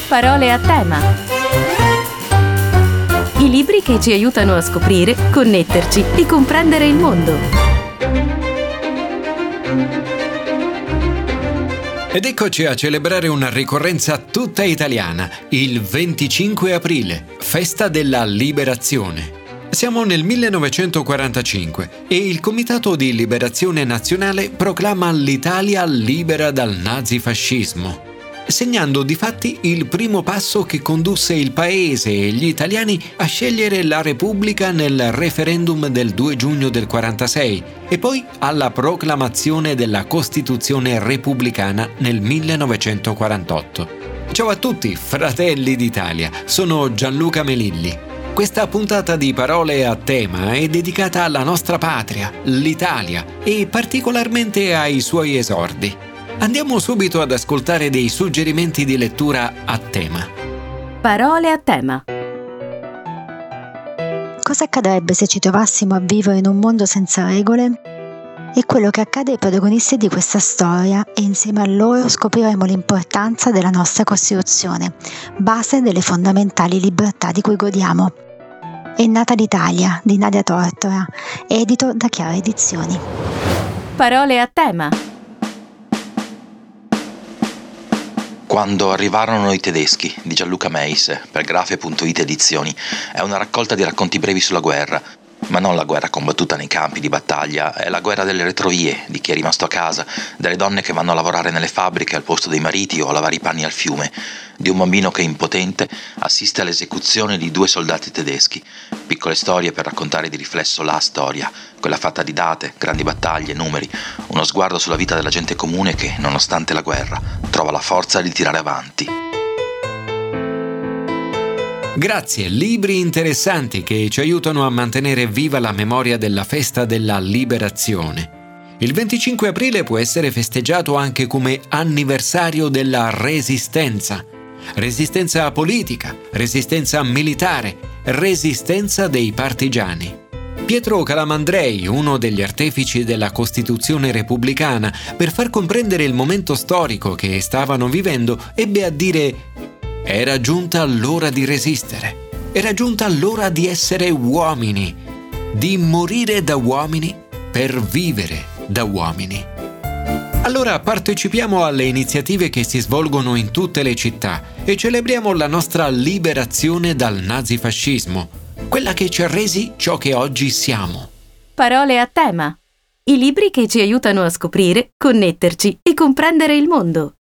Parole a tema. I libri che ci aiutano a scoprire, connetterci e comprendere il mondo. Ed eccoci a celebrare una ricorrenza tutta italiana, il 25 aprile, festa della Liberazione. Siamo nel 1945 e il Comitato di Liberazione Nazionale proclama l'Italia libera dal nazifascismo, segnando difatti il primo passo che condusse il Paese e gli italiani a scegliere la Repubblica nel referendum del 2 giugno del 46 e poi alla proclamazione della Costituzione repubblicana nel 1948. Ciao a tutti, fratelli d'Italia, sono Gianluca Melilli. Questa puntata di Parole a tema è dedicata alla nostra patria, l'Italia, e particolarmente ai suoi esordi. Andiamo subito ad ascoltare dei suggerimenti di lettura a tema. Parole a tema. Cosa accadrebbe se ci trovassimo a vivere in un mondo senza regole? È quello che accade ai protagonisti di questa storia e insieme a loro scopriremo l'importanza della nostra Costituzione, base delle fondamentali libertà di cui godiamo. È nata l'Italia di Nadia Tortora, edito da Chiara Edizioni. Parole a tema. Quando arrivarono i tedeschi di Gianluca Meis per Grafe.it Edizioni è una raccolta di racconti brevi sulla guerra, ma non la guerra combattuta nei campi di battaglia, è la guerra delle retrovie, di chi è rimasto a casa, delle donne che vanno a lavorare nelle fabbriche al posto dei mariti o a lavare i panni al fiume, di un bambino che impotente assiste all'esecuzione di 2 soldati tedeschi. Piccole storie per raccontare di riflesso la storia, quella fatta di date, grandi battaglie, numeri, uno sguardo sulla vita della gente comune che, nonostante la guerra, trova la forza di tirare avanti. Grazie, libri interessanti che ci aiutano a mantenere viva la memoria della festa della Liberazione. Il 25 aprile può essere festeggiato anche come anniversario della Resistenza. Resistenza politica, resistenza militare, resistenza dei partigiani. Pietro Calamandrei, uno degli artefici della Costituzione repubblicana, per far comprendere il momento storico che stavano vivendo, ebbe a dire: era giunta l'ora di resistere, era giunta l'ora di essere uomini, di morire da uomini per vivere da uomini. Allora partecipiamo alle iniziative che si svolgono in tutte le città e celebriamo la nostra liberazione dal nazifascismo, quella che ci ha resi ciò che oggi siamo. Parole a tema. I libri che ci aiutano a scoprire, connetterci e comprendere il mondo.